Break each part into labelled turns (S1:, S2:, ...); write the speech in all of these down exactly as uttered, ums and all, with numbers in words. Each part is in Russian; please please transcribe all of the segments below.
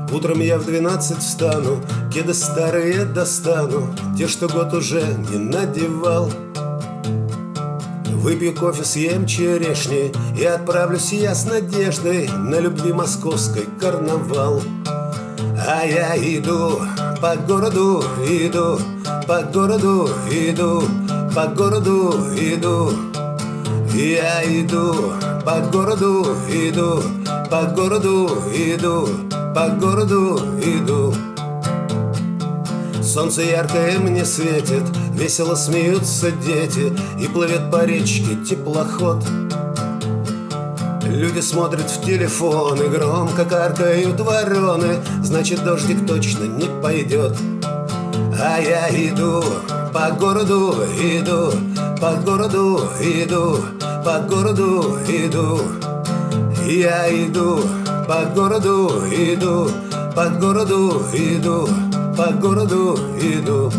S1: Утром я в двенадцать встану, кеды старые достану, те, что год уже не надевал. Выпью кофе, съем черешни и отправлюсь я с надеждой на любви московской карнавал. А я иду по городу, иду, по городу иду, по городу иду. Я иду по городу, иду, по городу иду, по городу иду. Солнце яркое мне светит, весело смеются дети, и плывет по речке теплоход. Люди смотрят в телефон и громко каркают вороны, значит, дождик точно не пойдет. А я иду по городу, иду, по городу иду, по городу иду. Я иду по городу, иду, по городу иду, по городу иду.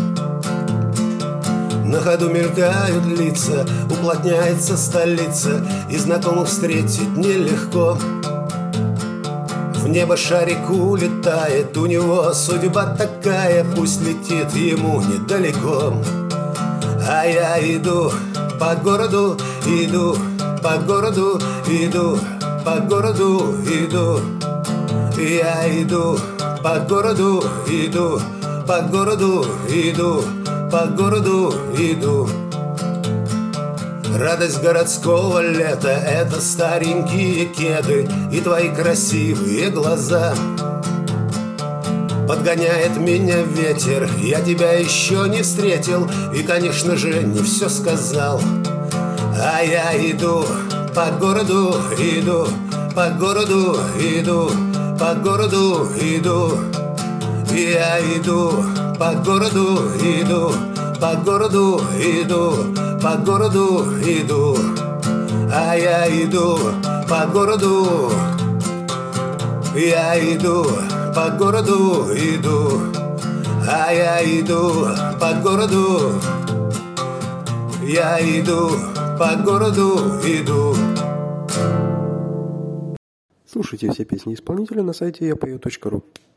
S1: На ходу мелькают лица, уплотняется столица, и знакомых встретить нелегко. В небо шарик улетает, у него судьба такая, пусть летит ему недалеко. А я иду по городу, иду, по городу иду, по городу иду. Я иду по городу, иду, по городу иду, по городу иду. Радость городского лета — это старенькие кеды и твои красивые глаза. Подгоняет меня ветер, я тебя еще не встретил и, конечно же, не все сказал. А я иду по городу, иду, по городу иду, по городу иду. Я иду по городу, иду, по городу иду, по городу иду. А я иду по городу, я иду по городу иду. А я иду по городу, я иду по городу иду.
S2: Слушайте все песни исполнителя на сайте я пою точка ру.